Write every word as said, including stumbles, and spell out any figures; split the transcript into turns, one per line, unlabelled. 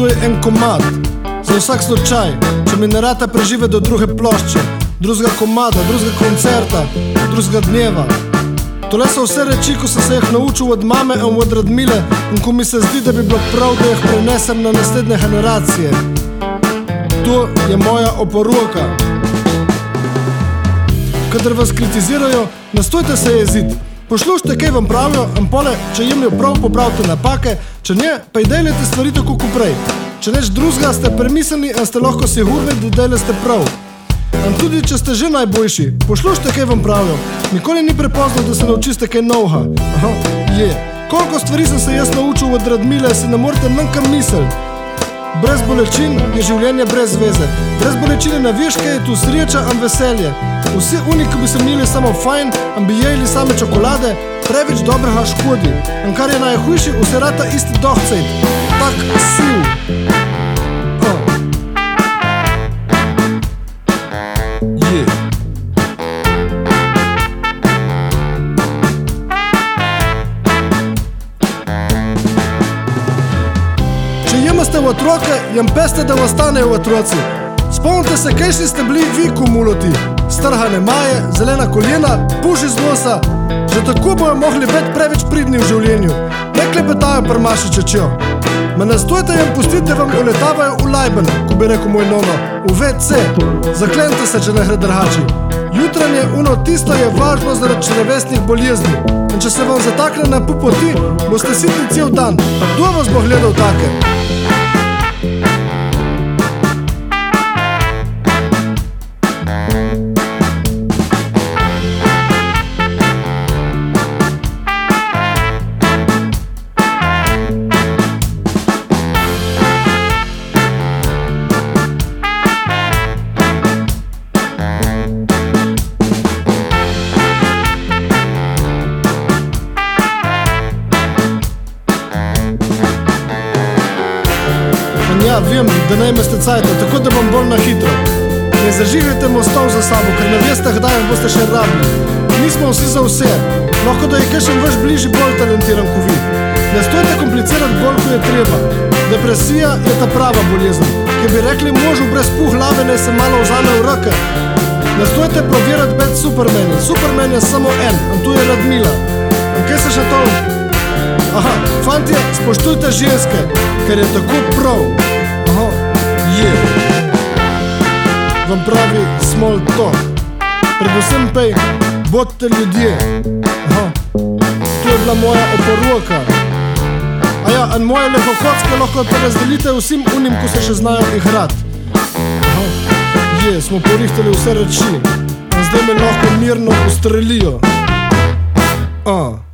tu je en komad, za vsak slučaj, če mi ne rata prežive do druge plošče, drugega komada, drugega koncerta, drugega dneva. Tole so vse reči, ko sem se jih naučil od mame in od Radmile in ko mi se zdi, da bi bilo prav, da jih prenesem na naslednje generacije. To je moja oporoka. Kadar vas kritizirajo, nastojte se jeziti. Poslušajte, kaj vam pravijo, in pole, če jim je prav, popravite napake, če ne, pa idejljate stvari tako kot prej. Če neč drugega, ste premisleni in ste lahko sigurni, da idejle ste prav. In tudi, če ste že najboljši, poslušajte, kaj vam pravijo. Nikoli ni prepozno, da se naučiste kaj novega. Aha, je. Koliko stvari sem se jaz naučil od Radmile, si ne morete nankam misliti. Brez bolečin je življenje brez veze. Brez bolečine ne veš, kaj je tu sreča in veselje. Vsi oni, ki bi se imeli samo fajn in bi jeli same čokolade, preveč dobrega škodi. In kar je najhujši, vse rata isti dohcejt. Tak sil. Če jemate v otroke, jem peste, da ostanejo otroci. Spomnite se, kaj si ste bili vi kumuloti. Strhane maje, zelena koljena, puš iz nosa. Že tako bojo mogli biti preveč pridni v življenju. Ne klepetajo prmaši čečjo. Me nastojte jem pustiti, da vam uletavajo v lajben, ko bi rekel moj nono, v ve ce. Zaklenite se, če ne gre drhači. Jutranje uno tisto je važno zaradi črevesnih bolezni. In če se vam zatakne na pol poti, boste sitni cel dan. Kdo vas bo gledal take? Ja, vem, da ne imeste cajta, tako da bom bolj na hitro. Ne zažigajte mostov za sabo, ker ne veste, kdaj jim boste še rabili. Nismo vsi za vse. Lahko da je kakšen vaš bližji bolj talentiran kot vi. Ne stojte komplicirati bolj, ko je treba. Depresija je ta prava bolezen, ki bi rekli možu brez puh lave, ne se malo vzame v roke. Ne stojte provirati biti Supermani. Superman je samo en, in tu je Radmila. In kaj se še to? Aha, fantje, spoštujte ženske, ker je tako prav. Aha, je. Vam pravi small talk. Predvsem pej, bodite ljudje. Aha, to je bila moja oporoka. A ja, in moje lehokocke lahko te razdelite vsem unim, ko se še znajo igrati. Aha, je, smo porihtali vse reči. In zdaj me lahko mirno ustrelijo. Ah.